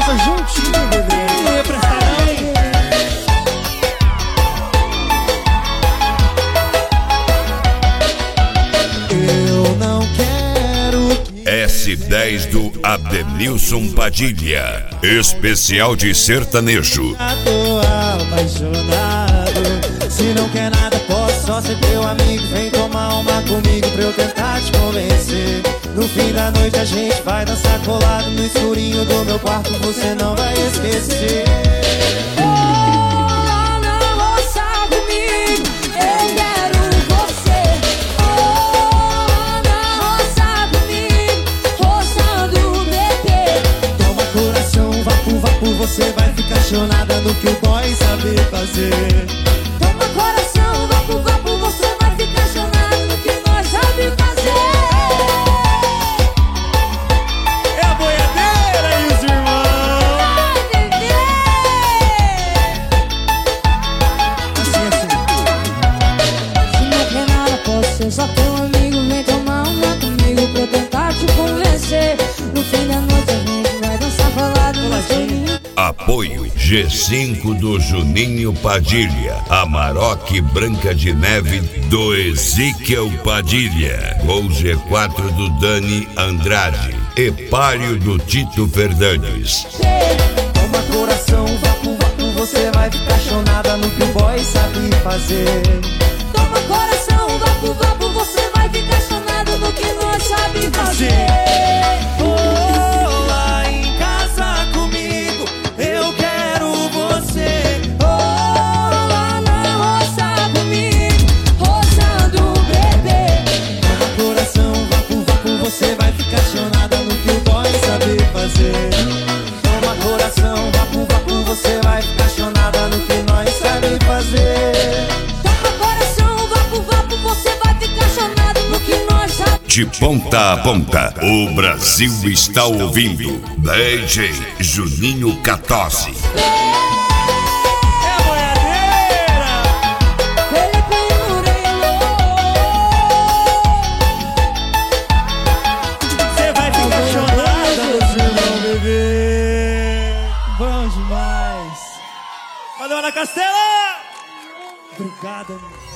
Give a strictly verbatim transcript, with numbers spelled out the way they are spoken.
casa juntinho, bebê. Não ia prestar não. Eu não quero. S dez do Ademilson Padilha, especial de sertanejo. Tô apaixonado. Se não quer nada, posso só ser teu amigo. Vem tomar uma comigo pra eu tentar te convencer. No fim da noite a gente vai dançar colado no escurinho do meu quarto, você não vai esquecer. Oh, não roça comigo, eu quero você. Oh, não roça comigo, roçando o bebê. Toma coração, vapo, vapo, você vai ficar chonada no que o boy sabe fazer. Toma coração, vapo, vapo, você vai ficar chonado no que nós sabe fazer. Eu só teu amigo, vem tomar uma comigo pra eu tentar te convencer. No fim da noite a gente vai dançar falado no escurinho. Apoio G cinco do Juninho Padilha, Amarok Branca de Neve do Ezequiel Padilha, Gol G quatro do Dani Andrade, Epário do Tito Fernandes. Toma coração, vapo, vapo, você vai ficar chonada no que o boy sabe fazer. Toma coração, vapo, vapo, você vai ficar chonado no que nós sabe fazer. Oh, lá em casa comigo, eu quero você. Oh, lá na roça comigo, roçando o bebê. Toma coração, vapo, vapo, você vai ficar chonada no que o boy sabe fazer. Toma coração, vapo, vapo, você vai ficar chonada no que nós sabe fazer. De ponta a ponta, o Brasil está ouvindo D J Juninho Catozzi. É boiadeira! Você vai ficar chorada, meu bebê. Bom demais. Valeu, Ana Castela! Obrigada, meu.